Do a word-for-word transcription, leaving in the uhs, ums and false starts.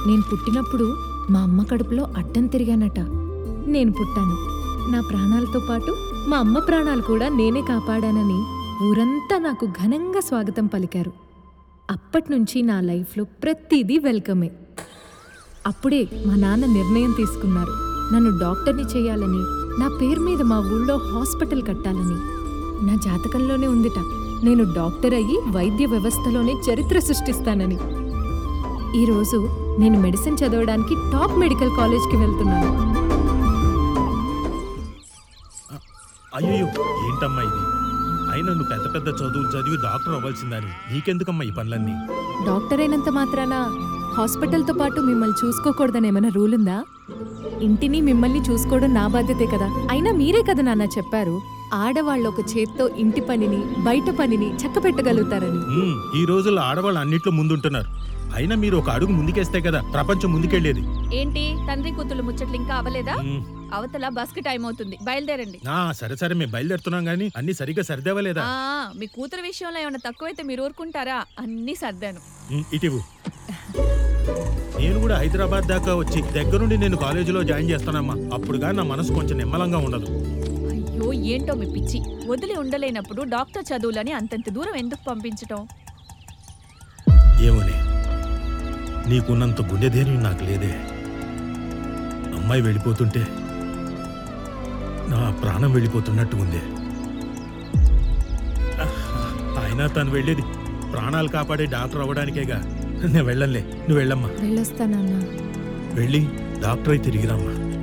నేను పుట్టినప్పుడు మా అమ్మ కడుపులో అడ్డం తిరిగానట. నేను పుట్టాను. నా ప్రాణాలతో పాటు మా అమ్మ ప్రాణాలు కూడా నేనే కాపాడానని ఊరంతా నాకు ఘనంగా స్వాగతం పలికారు. అప్పట్నుంచి నా లైఫ్లో ప్రతిదీ వెల్కమే. అప్పుడే మా నాన్న నిర్ణయం తీసుకున్నారు, నన్ను డాక్టర్ని చేయాలని, నా పేరు మీద మా ఊళ్ళో హాస్పిటల్ కట్టాలని. నా జాతకంలోనే ఉందిట నేను డాక్టర్ అయ్యి వైద్య వ్యవస్థలోనే చరిత్ర సృష్టిస్తానని. ఈరోజు నేను మెడిసిన్ చదవడానికి టాప్ మెడికల్ కాలేజ్కి వెళ్తున్నాను. అయ్యో ఏంటమ్మా ఇది? అయినా నువ్వు పెద్ద పెద్ద చదువులు చదివి డాక్టర్ అవ్వాల్సిందని నీకెందుకమ్మా ఈ పనులన్నీ? డాక్టర్ అయినంత మాత్రాన హాస్పిటల్తో పాటు మిమ్మల్ని చూసుకోకూడదని ఏమైనా రూల్ ఉందా? ఇంటిని మిమ్మల్ని చూసుకోవడం నా బాధ్యతే కదా. అయినా మీరే కదా నాన్న చెప్పారు, ఆడవాళ్ళు ఒక చేత్తో ఇంటి పనిని బయట పనిని చక్క పెట్టగలుగుతారని. ఈ రోజుల్లో ఆడవాళ్ళు అన్నిట్లో ముందుంటున్నారు. అయినా మీరు ఒక అడుగు ముందుకేస్తే కదా ప్రపంచం ముందుకెళ్లేది. ఏంటి తండ్రి కూతురు ముచ్చట్లు ఇంకా అవలేదా? అవతల బస్ కి టైం అవుతుంది, బయలుదేరండి. సరే సరే మేము బయలుదేరుతున్నాం గానీ అన్ని సరిగ్గా సర్దేవలేదా? మీ కూతురు విషయంలో ఏమైనా తక్కువైతే మీరు ఊరుకుంటారా? అన్ని సర్దాను. ఇటివు. నేను కూడా హైదరాబాద్ దాకా వచ్చి దగ్గరుండి నేను కాలేజీలో జాయిన్ చేస్తానమ్మా. అప్పుడుగా నా మనసు కొంచెం నిమ్మలంగా ఉండదు. అయ్యో ఏంటో మీ పిచ్చి. వదిలి ఉండలేనప్పుడు డాక్టర్ చదువులని అంతంత దూరం ఎందుకు పంపించటం? ఏమోనే, నీకున్నంత గుండె ధైర్యం నాకు లేదే. అమ్మాయి వెళ్ళిపోతుంటే నా ప్రాణం వెళ్ళిపోతున్నట్టు ఉంది. అయినా తను వెళ్ళేది ప్రాణాలు కాపాడే డాక్టర్ అవ్వడానికేగా. నేను వెళ్ళంలే, నువ్వు వెళ్ళమ్మా. వెళ్ళొస్తానన్నా. వెళ్ళి డాక్టర్ అయి తిరిగిరామ్మా.